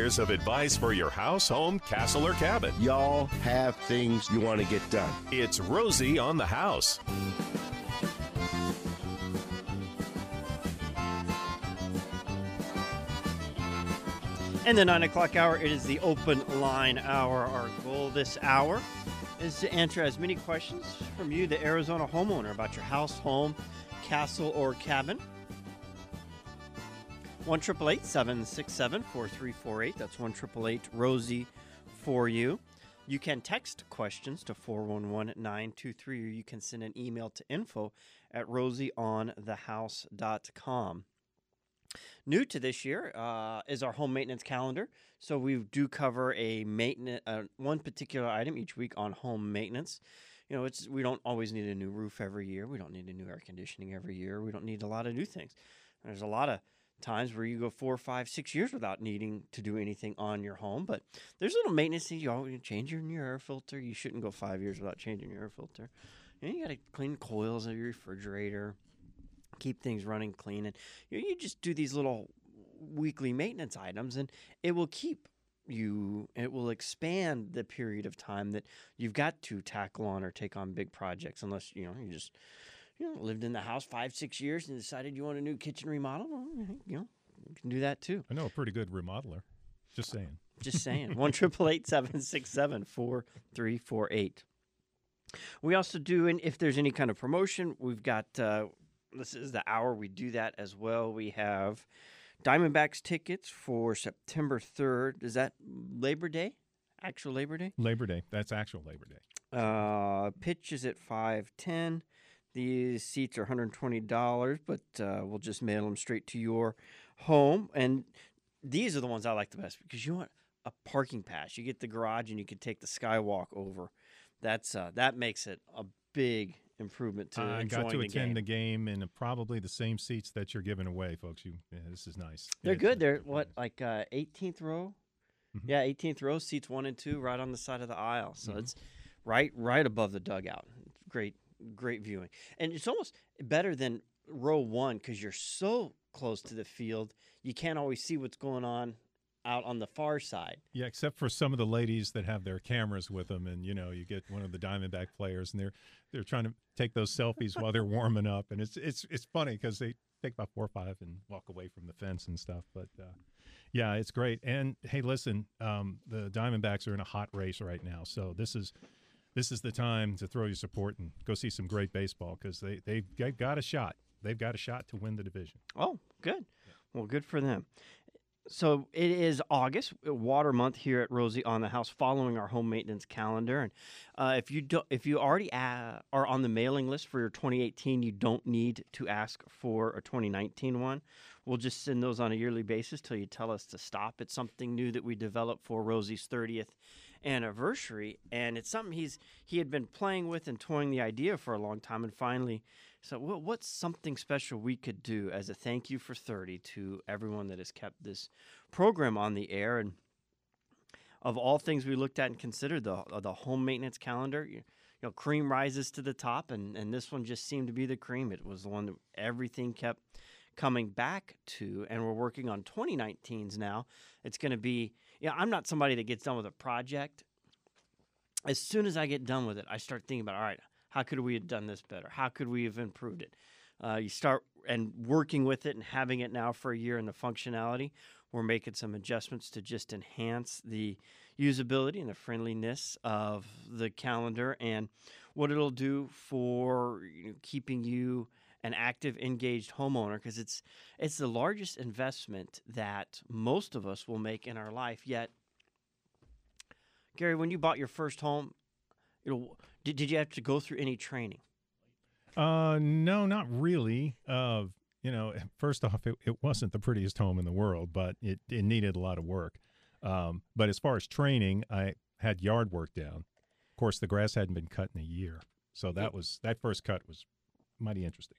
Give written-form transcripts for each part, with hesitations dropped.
years of advice for your house, home, castle, or cabin. Y'all have things you want to get done. It's Rosie on the House. In the 9 o'clock hour, it is the open line hour. Our goal this hour is to answer as many questions from you, the Arizona homeowner, about your house, home, castle, or cabin. 1-888-767-4348. That's 1-888-ROSIE for you. You can text questions to 411-923, or you can send an email to info@rosieonthehouse.com. New to this year is our home maintenance calendar. So we do cover a maintenance, one particular item each week on home maintenance. You know, we don't always need a new roof every year. We don't need a new air conditioning every year. We don't need a lot of new things. There's a lot of times where you go 4, 5, 6 years without needing to do anything on your home. But there's little maintenance things. You always change your air filter. You shouldn't go 5 years without changing your air filter. And you got to clean coils of your refrigerator. Keep things running clean, and you just do these little weekly maintenance items, and it will expand the period of time that you've got to tackle on or take on big projects, unless you lived in the house 5, 6 years and decided you want a new kitchen remodel. Well, you can do that too. I know a pretty good remodeler. Just saying. 1-888-767-4348. We also do, and if there's any kind of promotion, we've got. This is the hour we do that as well. We have Diamondbacks tickets for September 3rd. Is that Labor Day? Actual Labor Day? Labor Day. That's actual Labor Day. Pitch is at 5:10. These seats are $120, but we'll just mail them straight to your home. And these are the ones I like the best because you want a parking pass. You get the garage and you can take the skywalk over. That makes it a big improvement to I enjoying got to the attend game. the game in probably the same seats that you're giving away, folks. This is nice. They're good. They're 18th row? Mm-hmm. Yeah, 18th row, seats 1 and 2, right on the side of the aisle. So it's right above the dugout. Great viewing. And it's almost better than row 1 because you're so close to the field, you can't always see what's going on out on the far side. Yeah, except for some of the ladies that have their cameras with them, and you get one of the Diamondback players, and they're trying to take those selfies while they're warming up, and it's funny because they take about 4 or 5 and walk away from the fence and stuff. But yeah, it's great. And hey, listen, the Diamondbacks are in a hot race right now, so this is the time to throw your support and go see some great baseball because they've got a shot. They've got a shot to win the division. Oh, good. Well, good for them. So it is August, water month here at Rosie on the House, following our home maintenance calendar. And if you already are on the mailing list for your 2018, you don't need to ask for a 2019 one. We'll just send those on a yearly basis till you tell us to stop. It's something new that we developed for Rosie's 30th anniversary, and it's something he had been playing with and toying the idea for a long time, and finally said, well, what's something special we could do as a thank you for 30 to everyone that has kept this program on the air. And of all things we looked at and considered, the home maintenance calendar, cream rises to the top, and this one just seemed to be the cream. It was the one that everything kept coming back to, and we're working on 2019s now. It's going to be, I'm not somebody that gets done with a project. As soon as I get done with it, I start thinking about, all right, how could we have done this better? How could we have improved it? You start and working with it and having it now for a year and the functionality. We're making some adjustments to just enhance the usability and the friendliness of the calendar and what it'll do for keeping you an active, engaged homeowner, because it's the largest investment that most of us will make in our life. Yet, Gary, when you bought your first home, did you have to go through any training? No, not really. First off, it wasn't the prettiest home in the world, but it needed a lot of work. But as far as training, I had yard work down. Of course, the grass hadn't been cut in a year, so that first cut was mighty interesting.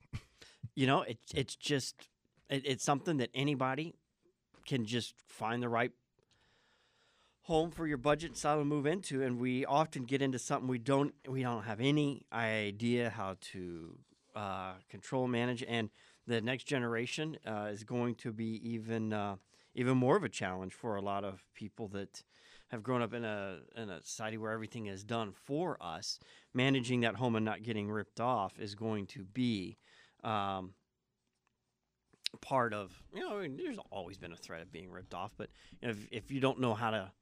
It's something that anybody can just find the right home for your budget style to move into, and we often get into something we don't have any idea how to control, manage, and the next generation is going to be even more of a challenge for a lot of people that have grown up in a society where everything is done for us. Managing that home and not getting ripped off is going to be part of, I mean, there's always been a threat of being ripped off, but if you don't know how to,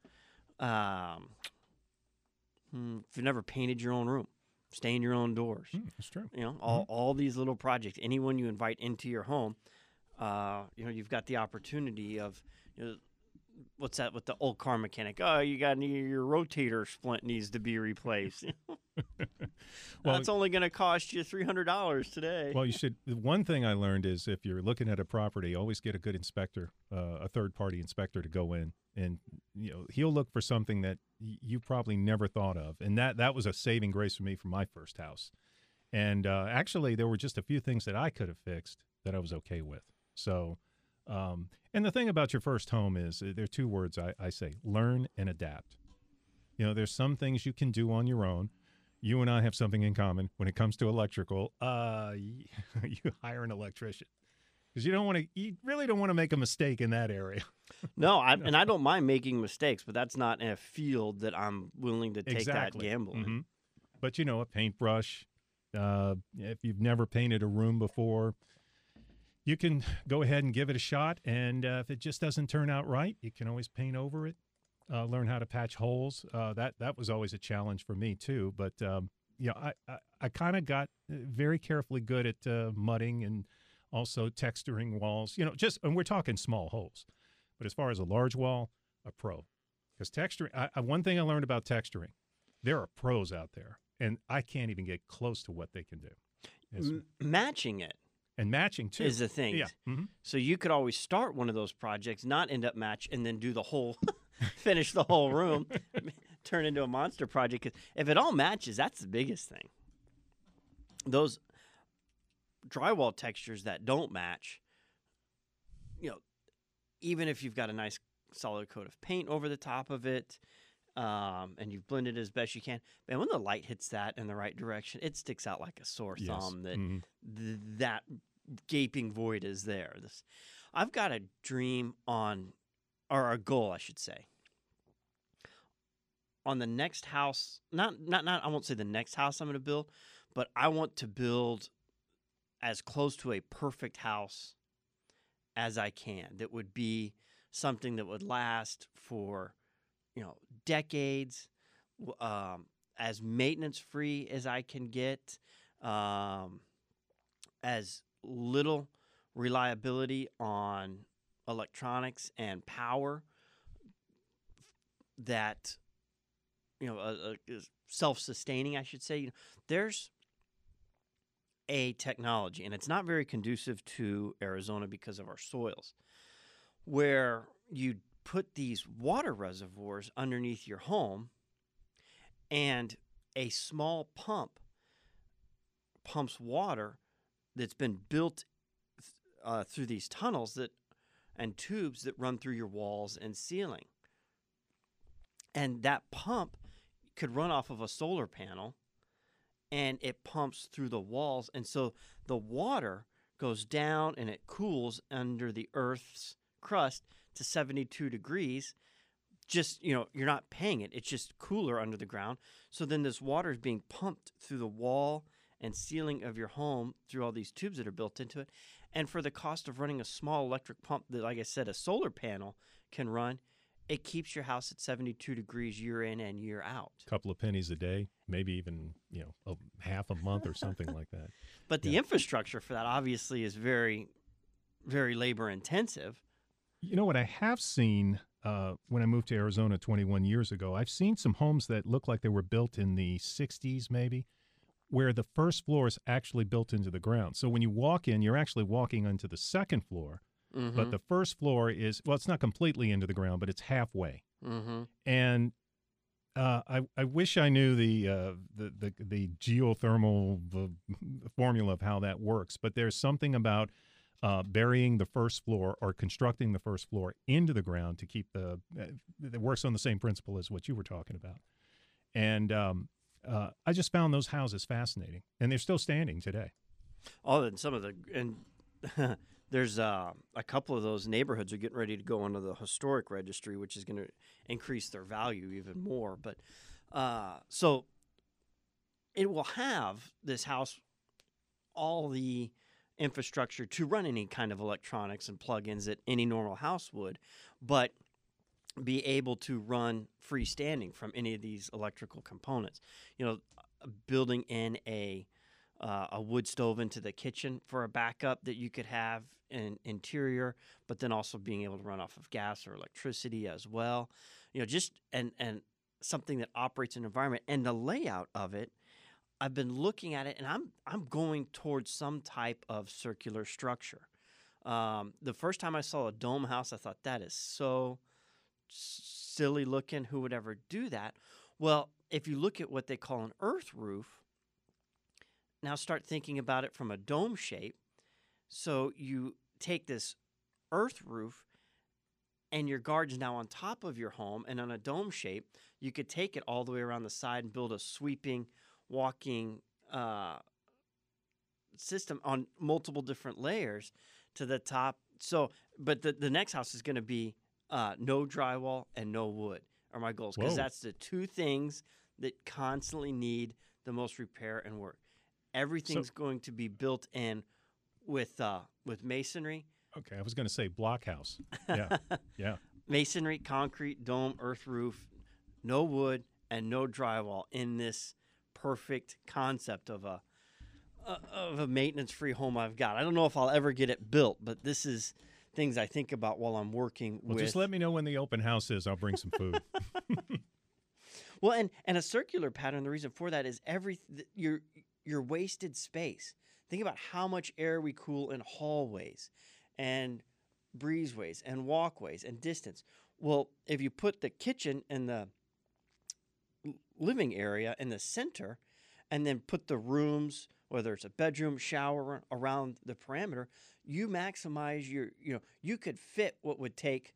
if you've never painted your own room, stain your own doors, That's true. all these little projects, anyone you invite into your home, you've got the opportunity of, what's that with the old car mechanic? Oh, your rotator splint needs to be replaced. Well, That's only going to cost you $300 today. Well, you should. One thing I learned is if you're looking at a property, always get a good inspector, a third-party inspector to go in, and he'll look for something that you probably never thought of, and that was a saving grace for me for my first house. And actually, there were just a few things that I could have fixed that I was okay with. So, and the thing about your first home is there are two words I say: learn and adapt. There's some things you can do on your own. You and I have something in common when it comes to electrical. You hire an electrician because you really don't want to make a mistake in that area. No, and I don't mind making mistakes, but that's not a field that I'm willing to take that gamble in. Mm-hmm. But a paintbrush. If you've never painted a room before, you can go ahead and give it a shot. And if it just doesn't turn out right, you can always paint over it. Learn how to patch holes. That was always a challenge for me too. But I kind of got very carefully good at mudding and also texturing walls. And we're talking small holes. But as far as a large wall, a pro. Because texturing, one thing I learned about texturing, there are pros out there, and I can't even get close to what they can do. Matching it. And matching, too. Is the thing. Yeah. Mm-hmm. So you could always start one of those projects, not end up match, and then do the whole, finish the whole room, turn into a monster project. 'Cause if it all matches, that's the biggest thing. Those drywall textures that don't match, even if you've got a nice solid coat of paint over the top of it, and you've blended it as best you can, man, when the light hits that in the right direction, it sticks out like a sore thumb. That that gaping void is there. I've got a dream or a goal, I should say, on the next house. Not I won't say the next house I'm going to build, but I want to build as close to a perfect house as I can. That would be something that would last for decades, as maintenance free as I can get, as little reliability on electronics and power, that self-sustaining, I should say. There's a technology, and it's not very conducive to Arizona because of our soils, where you put these water reservoirs underneath your home, and a small pump pumps water that's been built through these tunnels and tubes that run through your walls and ceiling. And that pump could run off of a solar panel, and it pumps through the walls. And so the water goes down and it cools under the Earth's crust to 72 degrees. Just, you're not paying it. It's just cooler under the ground. So then this water is being pumped through the wall and ceiling of your home through all these tubes that are built into it. And for the cost of running a small electric pump that, like I said, a solar panel can run, it keeps your house at 72 degrees year in and year out. A couple of pennies a day, maybe even, half a month or something like that. But the infrastructure for that obviously is very, very labor intensive. What I have seen when I moved to Arizona 21 years ago, I've seen some homes that look like they were built in the 60s maybe, where the first floor is actually built into the ground. So when you walk in, you're actually walking onto the second floor, but the first floor is, it's not completely into the ground, but it's halfway. And I wish I knew the geothermal formula of how that works, but there's something about burying the first floor or constructing the first floor into the ground to keep it works on the same principle as what you were talking about. And I just found those houses fascinating, and they're still standing today. Oh, and some of there's a couple of those neighborhoods are getting ready to go onto the historic registry, which is going to increase their value even more. But so it will have this house all the infrastructure to run any kind of electronics and plugins that any normal house would, but be able to run freestanding from any of these electrical components. You know, building in a wood stove into the kitchen for a backup that you could have in interior, but then also being able to run off of gas or electricity as well. You know, just and something that operates in an environment, and the layout of it. I've been looking at it, and I'm going towards some type of circular structure. The first time I saw a dome house, I thought that is so silly looking. Who would ever do that? Well, if you look at what they call an earth roof, now start thinking about it from a dome shape. So you take this earth roof, and your garden's now on top of your home, and on a dome shape, you could take it all the way around the side and build a sweeping walking system on multiple different layers to the top. So, but the next house is going to be no drywall and no wood are my goals, because Whoa. that's the two things that constantly need the most repair and work. Everything's going to be built in with masonry. Okay, I was going to say block house. Yeah, yeah. Masonry, concrete, dome, earth roof, no wood, and no drywall in this perfect concept of a maintenance-free home I've got. I don't know if I'll ever get it built, but this is things I think about while I'm working Well, with. just let me know when the open house is. I'll bring some food. Well, and a circular pattern, the reason for that is your wasted space. Think about how much air we cool in hallways and breezeways and walkways and distance. Well, if you put the kitchen and the living area in the center and then put the rooms, whether it's a bedroom, shower, around the perimeter, you maximize you could fit what would take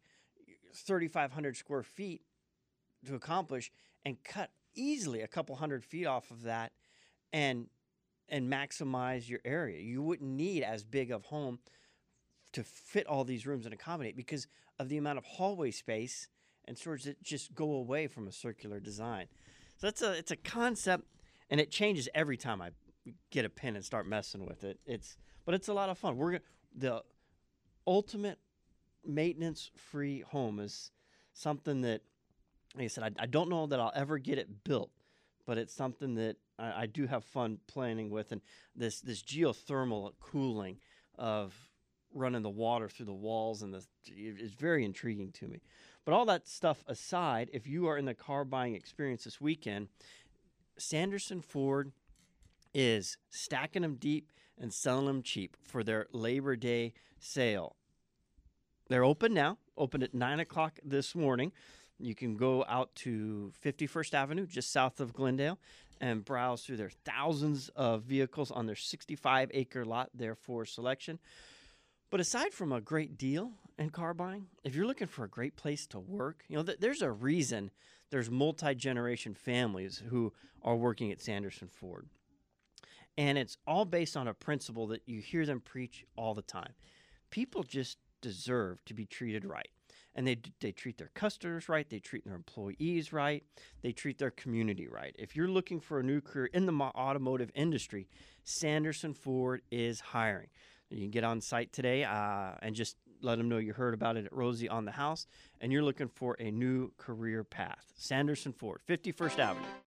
3,500 square feet to accomplish and cut easily a couple hundred feet off of that and maximize your area. You wouldn't need as big of home to fit all these rooms and accommodate because of the amount of hallway space and storage that just go away from a circular design. So it's a concept, and it changes every time I get a pen and start messing with it. But it's a lot of fun. The ultimate maintenance-free home is something that, like I said, I don't know that I'll ever get it built, but it's something that I do have fun planning with. And this geothermal cooling of running the water through the walls is very intriguing to me. But all that stuff aside, if you are in the car buying experience this weekend, Sanderson Ford is stacking them deep and selling them cheap for their Labor Day sale. They're open now, open at 9 o'clock this morning. You can go out to 51st Avenue, just south of Glendale, and browse through their thousands of vehicles on their 65-acre lot there for selection. But aside from a great deal in car buying, if you're looking for a great place to work, there's a reason there's multi-generation families who are working at Sanderson Ford. And it's all based on a principle that you hear them preach all the time. People just deserve to be treated right. And they treat their customers right, they treat their employees right, they treat their community right. If you're looking for a new career in the automotive industry, Sanderson Ford is hiring. You can get on site today and just let them know you heard about it at Rosie on the House, and you're looking for a new career path. Sanderson Ford, 51st Avenue.